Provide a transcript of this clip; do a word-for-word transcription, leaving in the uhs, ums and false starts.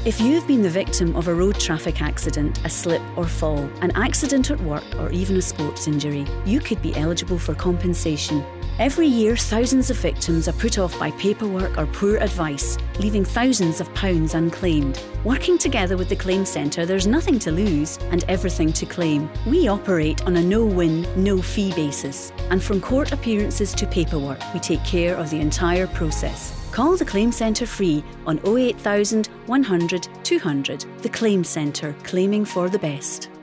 If you've been the victim of a road traffic accident, a slip or fall, an accident at work or even a sports injury, you could be eligible for compensation. Every year, thousands of victims are put off by paperwork or poor advice, leaving thousands of pounds unclaimed. Working together with the Claim Centre, there's nothing to lose and everything to claim. We operate on a no-win, no-fee basis. And from court appearances to paperwork, we take care of the entire process. Call the Claim Centre free on oh eight thousand, one hundred, two hundred. The Claim Centre, claiming for the best.